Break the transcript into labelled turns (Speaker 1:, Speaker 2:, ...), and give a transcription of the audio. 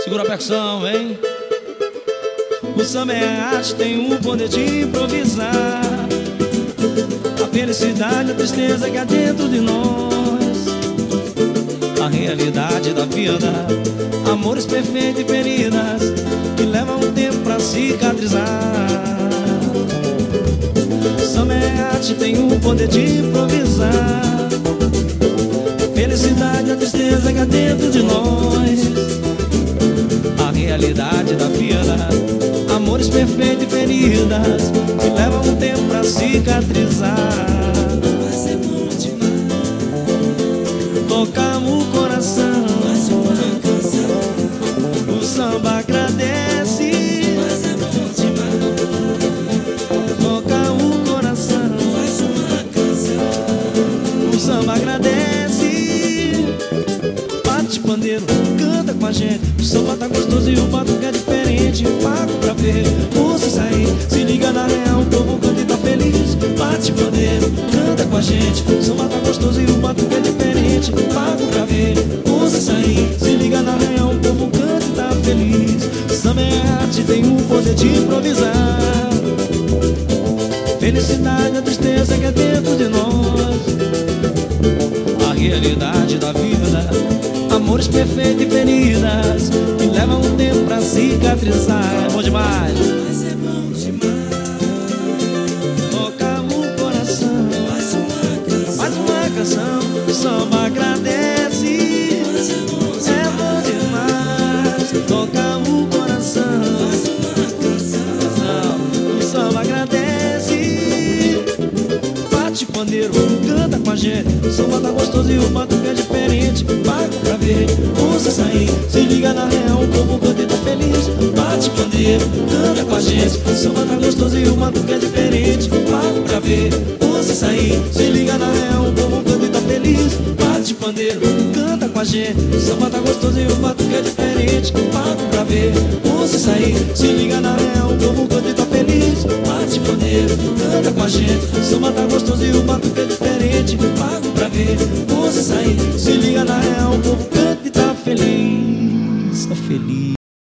Speaker 1: Segura a percussão, vem. O samba é arte, tem o poder de improvisar. A felicidade, a tristeza que há dentro de nós, a realidade da vida, amores perfeitos e feridas que levam um tempo pra cicatrizar. O samba é arte, tem o poder de improvisar. A felicidade, a tristeza que há dentro de nós, a realidade da vida, amores perfeitos e feridas que levam um tempo pra cicatrizar.
Speaker 2: Mas é bom demais
Speaker 1: Tocar o coração,
Speaker 2: mais uma canção.
Speaker 1: o samba agradece.
Speaker 2: Mas é bom demais
Speaker 1: Tocar o coração,
Speaker 2: mais uma canção.
Speaker 1: o samba agradece. Bate pandeiro, canta com a gente. O samba tá gostoso e o batuque é diferente. Pago pra ver você sair, se liga na real, o povo canta e tá feliz. Bate pandeiro, canta com a gente. O samba tá gostoso e o batuque é diferente. Pago pra ver você sair, se liga na real, o povo canta e tá feliz. Samba é arte, tem o poder de improvisar. Felicidade, a tristeza que é dentro de nós, a realidade da vida, amores perfeitos e feridas que levam um tempo pra cicatrizar. É bom demais.
Speaker 2: Mas é bom demais
Speaker 1: Tocar o coração,
Speaker 2: mais uma canção.
Speaker 1: mais uma canção, o samba agradece.
Speaker 2: Mas é bom
Speaker 1: É bom demais tocar o coração,
Speaker 2: mais uma canção.
Speaker 1: o samba agradece. Bate pandeiro, canta com a gente. O samba tá gostoso e o batuque é diferente. Pago pra ver você sair, se liga na real, o povo canta e tá feliz. Bate pandeiro, canta com a gente. O samba tá gostoso e o batuque é diferente. Pago pra ver você sair, se liga na real, o povo canta e tá feliz. Bate pandeiro, canta com a gente. O samba tá gostoso e o batuque é diferente. Pago pra ver você sair, se liga na real, o povo canta e tá feliz. Bate pandeiro, canta com a gente. O samba tá gostoso e o batuque é diferente. Pago pra ver você sair, se liga na real, o povo canta e tá feliz. Tá feliz.